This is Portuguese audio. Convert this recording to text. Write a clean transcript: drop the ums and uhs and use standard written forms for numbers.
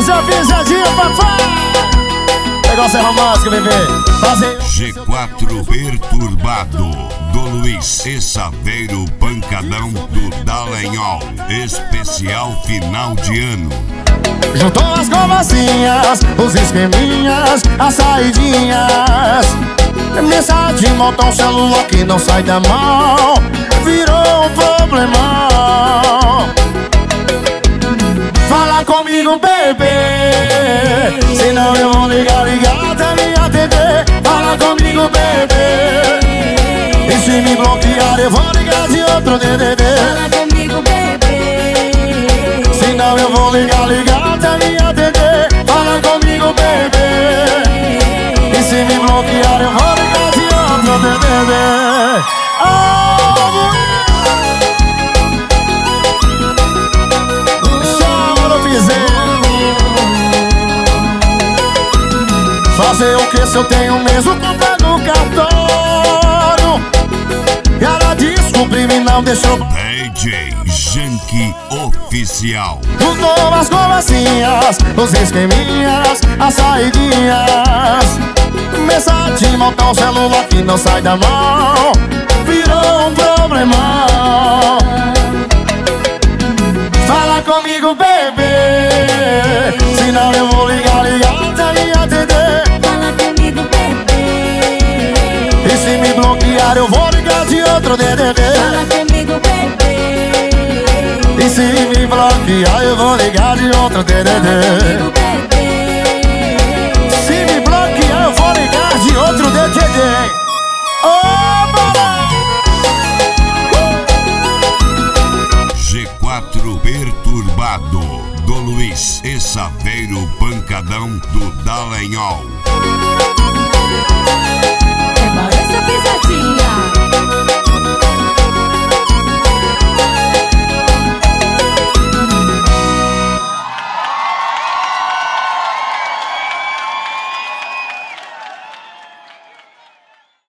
já pisadinha, papai. Negócio é romântico, bebê. G4 Perturbado, do Luiz e Saveiro Pancadão do Dallagnol. Especial final de ano. Juntou as conversinhas, os esqueminhas, as saidinhas. Mensagem, montão, celular que não sai da mão. Virou um problemão. Fala comigo, bebê, senão eu vou ligar até me atender. Fala comigo, bebê, e se me bloquear eu vou ligar de outro DDD. Fala comigo, bebê, senão eu vou ligar até me atender. Fala comigo, bebê, e se me bloquear eu vou ligar de outro DDD. Fazer o que se eu tenho mesmo conta no cartório? E ela descobriu e não deixou. DJ Janky Oficial. Juntou as conversinhas, os esqueminhas, as saidinhas. Mensagem, montão, celular que não sai da mão. Virou um problemão. Fala comigo, bebê, senão eu vou ligar até me atender. fala comigo, bebê, E se me bloquear eu vou ligar de outro DDD. fala comigo, bebê, E se me bloquear eu vou ligar de outro DDD. comigo, bebê, Se me bloquear eu vou ligar de outro DDD. G4 Perturbado, do Luiz e Saveiro Pancadão do Dallagnol.